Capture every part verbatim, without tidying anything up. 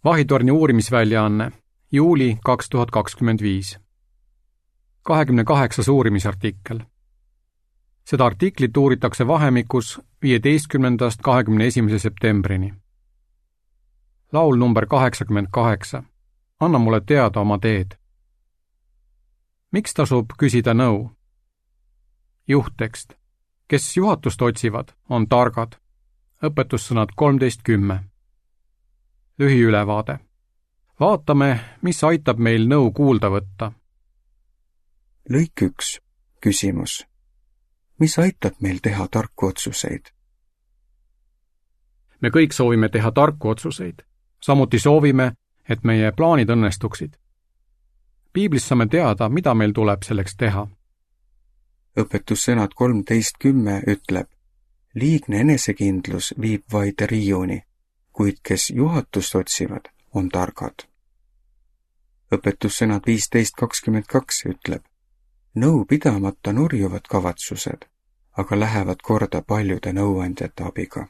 Vahitorni uurimisväljaanne, juuli kaks tuhat kakskümmend viis. kahekümne kaheksas uurimisartikkel. Seda artiklit uuritakse vahemikus viieteistkümnendast kahekümne esimese septembrini. Laul number kaheksakümmend kaheksa. Anna mulle teada oma teed. Miks tasub küsida nõu? Juhttekst. Kes juhatust otsivad, on targad. Õpetussõnad kolmteist kümme. Lühiülevaade. Vaatame, mis aitab meil nõu kuulda võtta. Lõik üks. Küsimus. Mis aitab meil teha tarku otsuseid? Me kõik soovime teha tarku otsuseid. Samuti soovime, et meie plaanid õnnestuksid. Piiblis saame teada, mida meil tuleb selleks teha. Õpetussõnad kolmteist kümme ütleb, liigne enesekindlus viib vaid riiuni, kuid kes juhatust otsivad, on targad. Õpetussõnad viisteist kakskümmend kaks ütleb, nõu pidamata nurjuvad kavatsused, aga lähevad korda paljude nõuandjate abiga.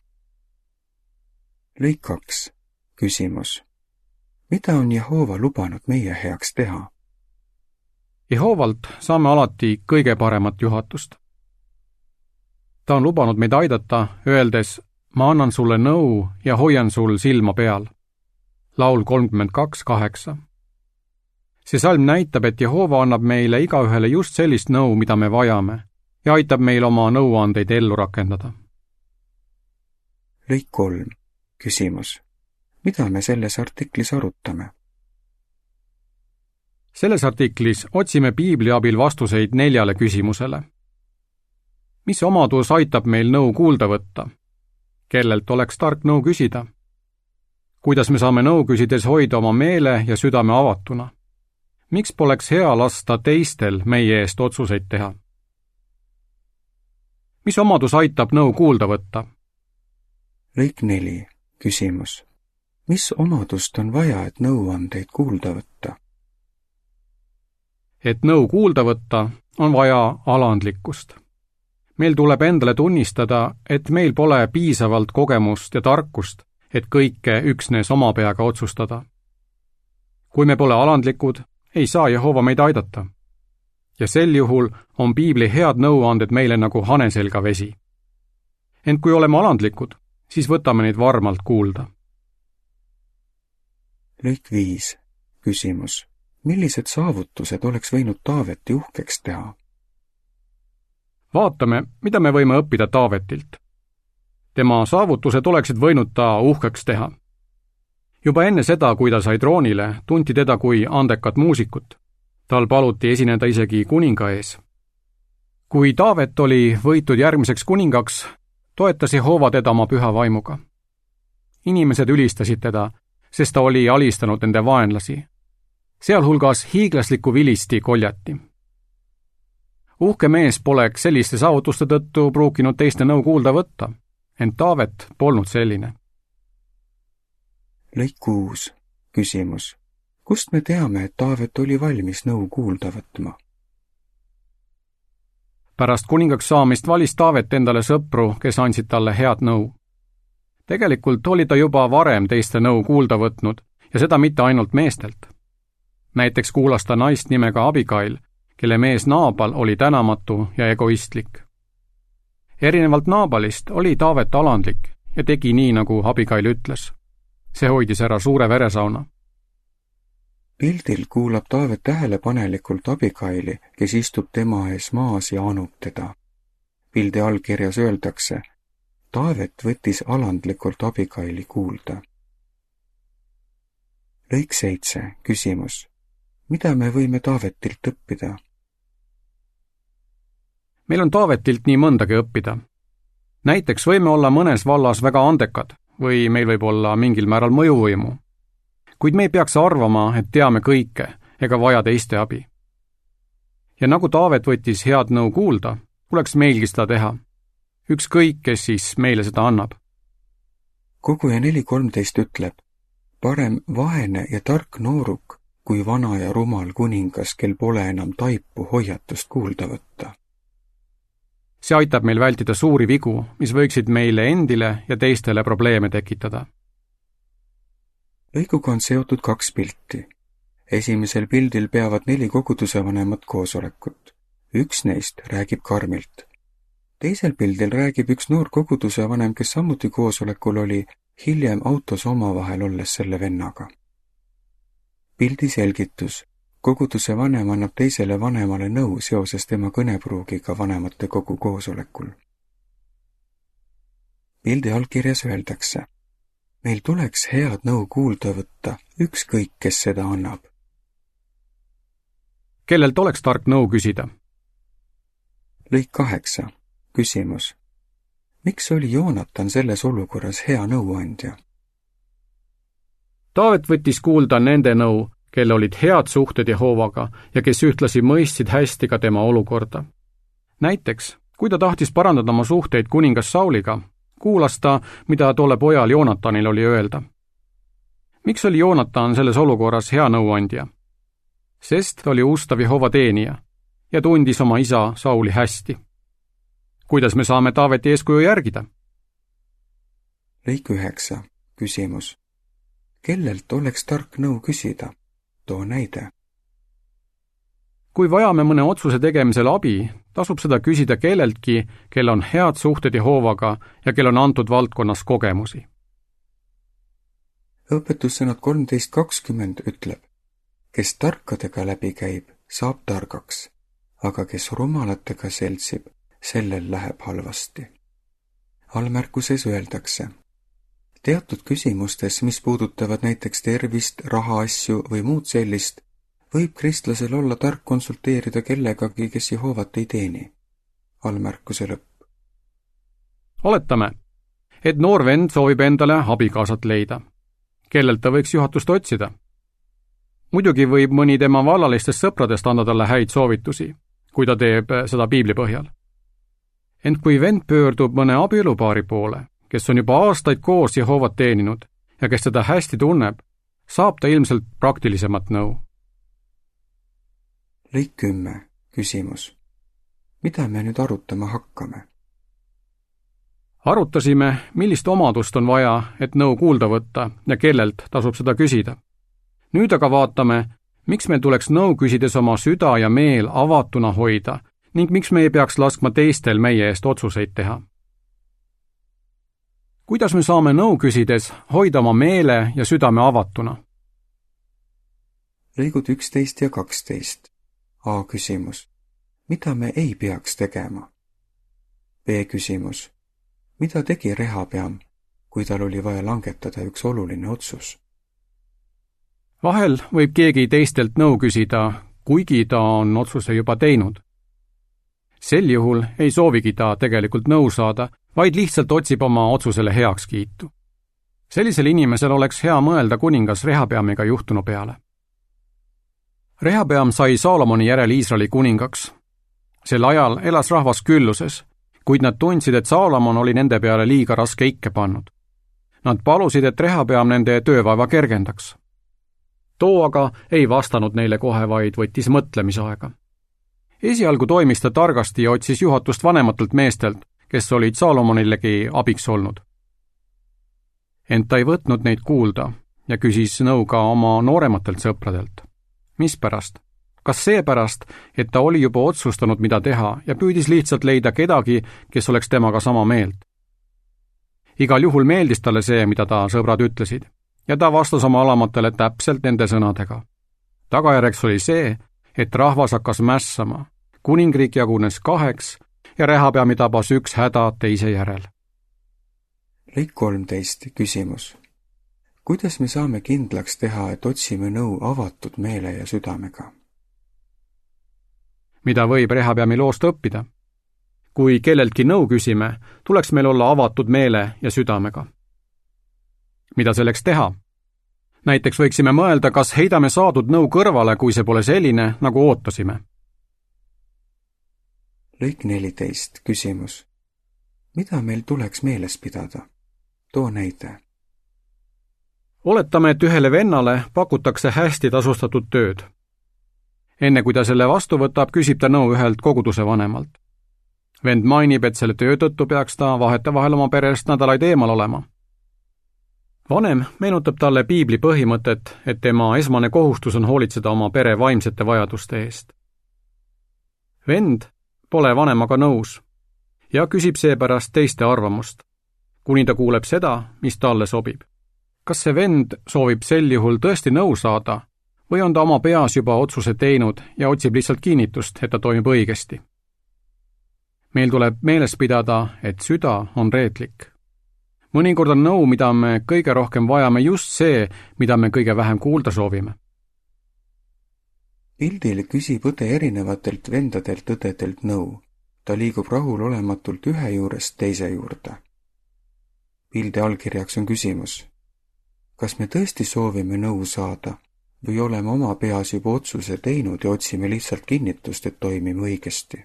Lõik kaks. Küsimus. Mida on Jehova lubanud meie heaks teha? Jehovalt saame alati kõige paremat juhatust. Ta on lubanud meid aidata, öeldes, ma annan sulle nõu ja hoian sul silma peal. Laul kolmkümmend kaks kaheksa. See salm näitab, et Jehova annab meile igaühele just sellist nõu, mida me vajame, ja aitab meil oma nõuandeid ellu rakendada. Lõik kolm. Küsimus. Mida me selles artiklis arutame? Selles artiklis otsime Piibli abil vastuseid neljale küsimusele. Mis omadus aitab meil nõu kuulda võtta? Kellelt oleks tark nõu küsida? Kuidas me saame nõu küsides hoida oma meele ja südame avatuna? Miks poleks hea lasta teistel meie eest otsuseid teha? Mis omadus aitab nõu kuulda võtta? Lõik neli. Küsimus. Mis omadust on vaja, et nõuandeid kuulda võtta? Et nõu kuulda võtta, on vaja alandlikkust. Meil tuleb endale tunnistada, et meil pole piisavalt kogemust ja tarkust, et kõike üksnes oma peaga otsustada. Kui me pole alandlikud, ei saa Jehova meid aidata. Ja sel juhul on Piibli head nõuanded meile nagu haneselga vesi. Ent kui oleme alandlikud, siis võtame neid varmalt kuulda. Lõik viis. Küsimus. Millised saavutused oleks võinud Taaveti uhkeks teha? Vaatame, mida me võime õppida Taavetilt. Tema saavutused oleksid võinud ta uhkeks teha. Juba enne seda, kui ta sai troonile, tunti teda kui andekat muusikut. Tal paluti esineda isegi kuninga ees. Kui Taavet oli võitud järgmiseks kuningaks, toetas Jehova teda oma püha vaimuga. Inimesed ülistasid teda, sest ta oli alistanud nende vaenlasi. Sealhulgas hiiglasliku vilisti koljati. Uhke mees poleks selliste saavutuste tõttu pruukinud teiste nõu kuulda võtta, ent Taavet polnud selline. Lõik kuus. Küsimus. Kust me teame, et Taavet oli valmis nõu kuulda võtma? Pärast kuningaks saamist valis Taavet endale sõpru, kes andsid talle head nõu. Tegelikult oli ta juba varem teiste nõu kuulda võtnud ja seda mitte ainult meestelt. Näiteks kuulas ta naist nimega Abigail, kelle mees Naabal oli tänamatu ja egoistlik. Erinevalt Naabalist oli Taavet alandlik ja tegi nii, nagu Abigail ütles. See hoidis ära suure veresauna. Pildil kuulab Taavet tähelepanelikult Abigaili, kes istub tema ees maas ja anub teda. Pildi allkirjas öeldakse, Taavet võttis alandlikult Abigaili kuulda. Lõik seitse. Küsimus. Mida me võime Taavetilt õppida? Meil on Taavetilt nii mõndagi õppida. Näiteks võime olla mõnes vallas väga andekad või meil võib olla mingil määral mõjuvõimu. Kuid me ei peaks arvama, et teame kõike ega vaja teiste abi. Ja nagu Taavet võttis head nõu kuulda, tuleks meilgi seda teha. Ükskõik, kes siis meile seda annab. Koguja neli kolmteist ütleb, parem vaene ja tark nooruk, kui vana ja rumal kuningas, kel pole enam taipu hoiatust kuulda võtta. See aitab meil vältida suuri vigu, mis võiksid meile endile ja teistele probleeme tekitada. lõiguga on seotud kaks pilti. Esimesel pildil peavad neli koguduse vanemat koosolekut. Üks neist räägib karmilt. Teisel pildil räägib üks noor koguduse vanem, kes samuti koosolekul oli, hiljem autos omavahel olles selle vennaga. Pildi selgitus. Koguduse vanem annab teisele vanemale nõu seoses tema kõnepruugiga vanemate kogu koosolekul. Pildi allkirjas öeldakse: meil tuleks head nõu kuulda võtta, ükskõik kes seda annab. Kellelt oleks tark nõu küsida? Lõik kaheksa. Küsimus. Miks oli Joonatan selles olukorras hea nõuandja? Taavet võttis kuulda nende nõu, kelle olid head suhted Jehovaga ja kes ühtlasi mõistsid hästi ka tema olukorda. Näiteks, kui ta tahtis parandada oma suhteid kuningas Sauliga, kuulas ta, mida tolle pojal Joonatanil oli öelda. Miks oli Joonatan selles olukorras hea nõuandja? Sest oli ustav Jehova teenija ja tundis oma isa Sauli hästi. Kuidas me saame Taaveti eeskuju järgida? Lõik üheksa. Küsimus. Kellelt oleks tark nõu küsida? Too näide. Kui vajame mõne otsuse tegemisel abi, tasub seda küsida kelleltki, kel on head suhted Jehovaga ja kel on antud valdkonnas kogemusi. Õpetussõnad kolmteist kakskümmend ütleb: kes tarkadega läbi käib, saab targaks, aga kes rumalatega seltsib, sellel läheb halvasti. Allmärkuses öeldakse: teatud küsimustes, mis puudutavad näiteks tervist, rahaasju või muud sellist, võib kristlasel olla tark konsulteerida kellegagi, kes Jehovat ei teeni. Allmärkuse lõpp. Oletame, et noor vend soovib endale abikaasat leida. Kellelt ta võiks juhatust otsida? Muidugi võib mõni tema vallalistest sõpradest anda talle häid soovitusi, kui ta teeb seda piibli põhjal. Ent kui vend pöördub mõne abielupaari poole, kes on juba aastaid koos Jehovat teeninud ja kes teda hästi tunneb, saab ta ilmselt praktilisemat nõu. Lõik kümme. Küsimus. Mida me nüüd arutama hakkame? Arutasime, millist omadust on vaja, et nõu kuulda võtta ja kellelt tasub seda küsida. Nüüd aga vaatame, miks meil tuleks nõu küsides oma süda ja meel avatuna hoida ning miks me ei peaks laskma teistel meie eest otsuseid teha. Kuidas me saame nõu küsides hoida oma meele ja südame avatuna? Lõigud üksteist ja kaksteist. A küsimus. Mida me ei peaks tegema? B küsimus. Mida tegi Rehabeam, kui tal oli vaja langetada üks oluline otsus? Vahel võib keegi teistelt nõu küsida, kuigi ta on otsuse juba teinud. Sel juhul ei soovigi ta tegelikult nõu saada, vaid lihtsalt otsib oma otsusele heakskiitu. Sellisel inimesel oleks hea mõelda kuningas Rehabeamiga juhtunu peale. Rehabeam sai Saalomoni järel Iisraeli kuningaks. Sel ajal elas rahvas külluses, kuid nad tundsid, et Saalomon oli nende peale liiga raske ikke pannud. Nad palusid, et Rehabeam nende töövaeva kergendaks. Too aga ei vastanud neile kohe, vaid võttis mõtlemisaega. Esialgu toimis ta targasti ja otsis juhatust vanematelt meestelt, kes olid Saalomonilegi abiks olnud. Ent ta ei võtnud neid kuulda ja küsis nõu ka oma noorematelt sõpradelt. Mispärast? Kas seepärast, et ta oli juba otsustanud, mida teha ja püüdis lihtsalt leida kedagi, kes oleks temaga sama meelt? Igal juhul meeldis talle see, mida ta sõbrad ütlesid, ja ta vastas oma alamatele täpselt nende sõnadega. Tagajärjeks oli see, et rahvas hakkas mässama, kuningriik jagunes kaheks ja Rehabeami tabas üks häda teise järel. Lõik kolmteist. Küsimus. Kuidas me saame kindlaks teha, et otsime nõu avatud meele ja südamega? Mida võib Rehabeami loost õppida? Kui kelleltki nõu küsime, tuleks meil olla avatud meele ja südamega. Mida selleks teha? Näiteks võiksime mõelda, kas heidame saadud nõu kõrvale, kui see pole selline, nagu ootasime. Lõik neliteist. Küsimus. Mida meil tuleks meeles pidada? Too näide. Oletame, et ühele vennale pakutakse hästi tasustatud tööd. Enne kui ta selle vastu võtab, küsib ta nõu ühelt koguduse vanemalt. Vend mainib, et selle töö tõttu peaks ta vahetevahel oma perest nädalaid eemal olema. vanem meenutab talle piibli põhimõtet, et tema esmane kohustus on hoolitseda oma pere vaimsete vajaduste eest. Vend pole vanemaga nõus ja küsib seepärast teiste arvamust, kuni ta kuuleb seda, mis talle sobib. Kas see vend soovib sel juhul tõesti nõu saada või on ta oma peas juba otsuse teinud ja otsib lihtsalt kinnitust, et ta toimib õigesti? Meil tuleb meeles pidada, et süda on reetlik. Mõnikord on nõu, mida me kõige rohkem vajame, just see, mida me kõige vähem kuulda soovime. Pildil küsib õde erinevatelt vendadelt õdedelt nõu. Ta liigub rahulolematult ühe juurest teise juurde. Pildi allkirjaks on küsimus. Kas me tõesti soovime nõu saada või oleme oma peas juba otsuse teinud ja otsime lihtsalt kinnitust, et toimime õigesti?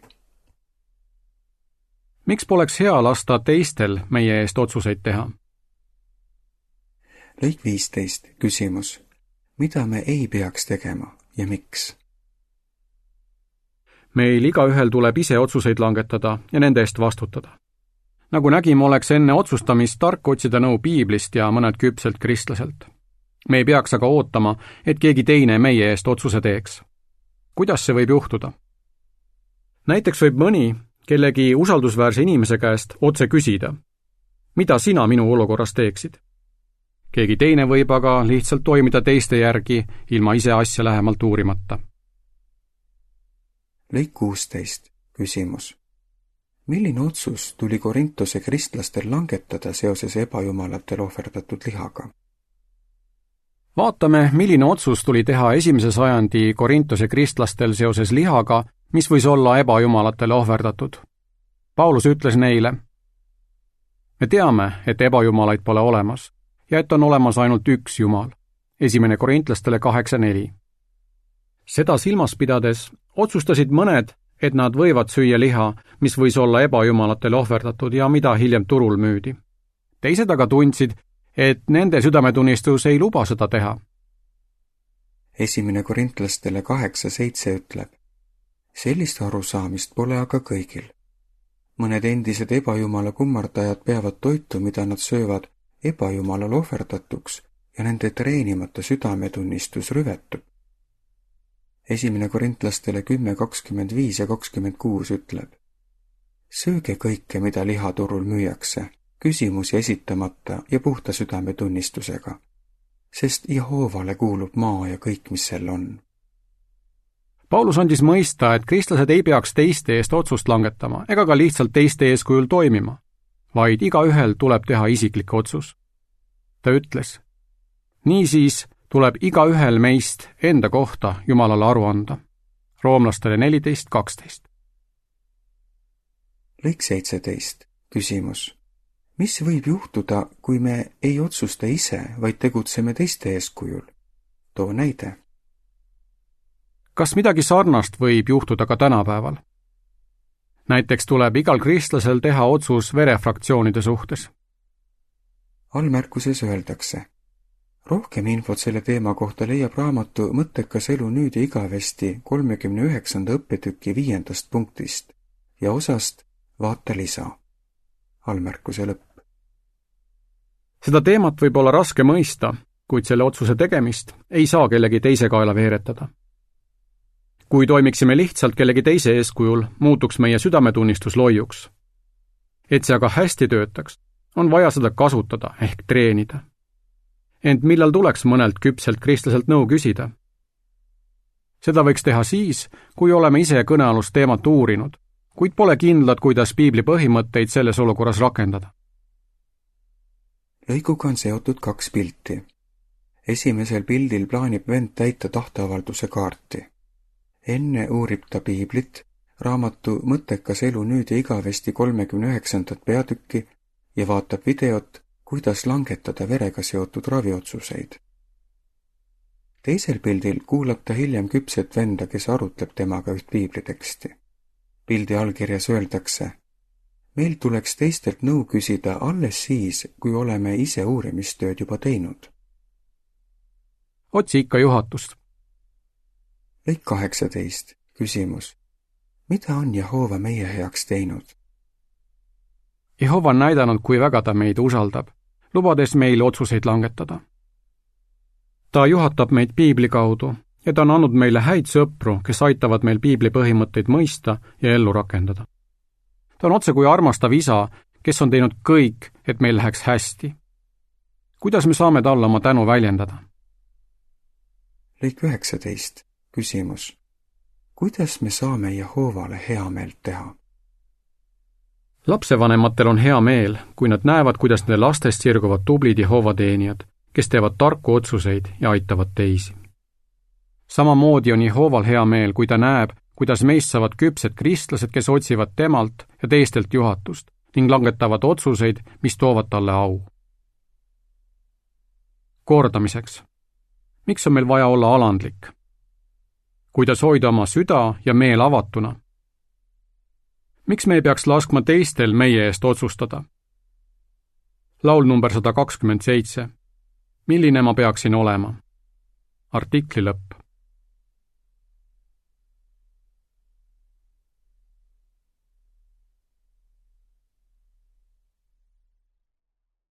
Miks poleks hea lasta teistel meie eest otsuseid teha? Lõik viisteist, küsimus. Mida me ei peaks tegema ja miks? Meil igaühel tuleb ise otsuseid langetada ja nende eest vastutada. Nagu nägime, oleks enne otsustamist tark otsida nõu piiblist ja mõned küpselt kristlaselt. Me ei peaks aga ootama, et keegi teine meie eest otsuse teeks. Kuidas see võib juhtuda? Näiteks võib mõni kellegi usaldusväärse inimese käest otse küsida, mida sina minu olukorras teeksid? Keegi teine võib aga lihtsalt toimida teiste järgi, ilma ise asja lähemalt uurimata. Lõik kuusteist, küsimus. Milline otsus tuli Korintuse kristlastel langetada seoses ebajumalatele ohverdatud lihaga? Vaatame, milline otsus tuli teha esimese sajandi Korintuse kristlastel seoses lihaga, mis võis olla ebajumalatele ohverdatud. Paulus ütles neile, me teame, et ebajumalaid pole olemas ja et on olemas ainult üks Jumal. Esimene Korintlastele kaheksa neli. Seda silmas pidades otsustasid mõned, et nad võivad süüa liha, mis võis olla ebajumalatele ohverdatud ja mida hiljem turul müüdi. Teised aga tundsid, et nende südametunnistus ei luba seda teha. Esimene Korintlastele kaheksa seitse ütleb, sellist arusaamist pole aga kõigil. Mõned endised ebajumala kummardajad peavad toitu, mida nad söövad, ebajumalal ohverdatuks ja nende treenimata südametunnistus rüvetub. Esimene Korintlastele kümme kakskümmend viis ja kakskümmend kuus ütleb, sööge kõike, mida lihaturul müüakse, küsimusi esitamata ja puhta südametunnistusega, sest Jehoovale kuulub maa ja kõik, mis sel on. Paulus andis mõista, et kristlased ei peaks teiste eest otsust langetama ega ka lihtsalt teiste eeskujul toimima, vaid igaühel tuleb teha isiklik otsus. Ta ütles, niisiis tuleb igaühel meist enda kohta Jumalale aru anda. Roomlastele neliteist kaksteist. Lõik seitseteist. Küsimus. Mis võib juhtuda, kui me ei otsusta ise, vaid tegutseme teiste eeskujul? Too näide. Kas midagi sarnast võib juhtuda ka tänapäeval? Näiteks tuleb igal kristlasel teha otsus verefraktsioonide suhtes. Allmärkuses öeldakse, rohkem infot selle teema kohta leiab raamatu Mõttekas elu nüüd ja igavesti kolmekümne üheksanda õppetüki viiendast punktist ja osast vaata lisa. Allmärkuse lõpp. Seda teemat võib olla raske mõista, kuid selle otsuse tegemist ei saa kellegi teise kaela veeretada. Kui toimiksime lihtsalt kellegi teise eeskujul, muutuks meie südametunnistus loiuks. Et see aga hästi töötaks, on vaja seda kasutada ehk treenida. Ent millal tuleks mõnelt küpselt kristlaselt nõu küsida? Seda võiks teha siis, kui oleme ise kõnealust teemat uurinud, kuid pole kindlad, kuidas piibli põhimõtteid selles olukorras rakendada. Lõiguga on seotud kaks pilti. Esimesel pildil plaanib vend täita tahteavalduse kaarti. Enne uurib ta piiblit, raamatu Mõttekas elu nüüd ja igavesti kolmekümne üheksandat peatükki ja vaatab videot, kuidas langetada verega seotud raviotsuseid. Teisel pildil kuulab ta hiljem küpset venda, kes arutleb temaga üht piibliteksti. Pildi allkirjas öeldakse, meil tuleks teistelt nõu küsida alles siis, kui oleme ise uurimistööd juba teinud. Otsi ikka juhatust. Lõik kaheksateist. Küsimus. Mida on Jehova meie heaks teinud? Jehova on näidanud, kui väga ta meid usaldab, lubades meil otsuseid langetada. ta juhatab meid piibli kaudu ja ta on andnud meile häid sõpru, kes aitavad meil piibli põhimõtteid mõista ja ellu rakendada. ta on otse kui armastav isa, kes on teinud kõik, et meil läheks hästi. kuidas me saame talle oma tänu väljendada? lõik üheksateist. Küsimus. Kuidas me saame Jehoovale heameelt teha? Lapsevanematel on hea meel, kui nad näevad, kuidas nende lastest sirguvad tublid Jehoova teenijad, kes teevad tarku otsuseid ja aitavad teisi. Samamoodi on Jehooval hea meel, kui ta näeb, kuidas meist saavad küpsed kristlased, kes otsivad temalt ja teistelt juhatust ning langetavad otsuseid, mis toovad talle au. Kordamiseks. Miks on meil vaja olla alandlik? Kuidas hoida oma süda ja meel avatuna? Miks me ei peaks laskma teistel meie eest otsustada? Laul number sada kakskümmend seitse. Milline ma peaksin olema? Artikli lõpp.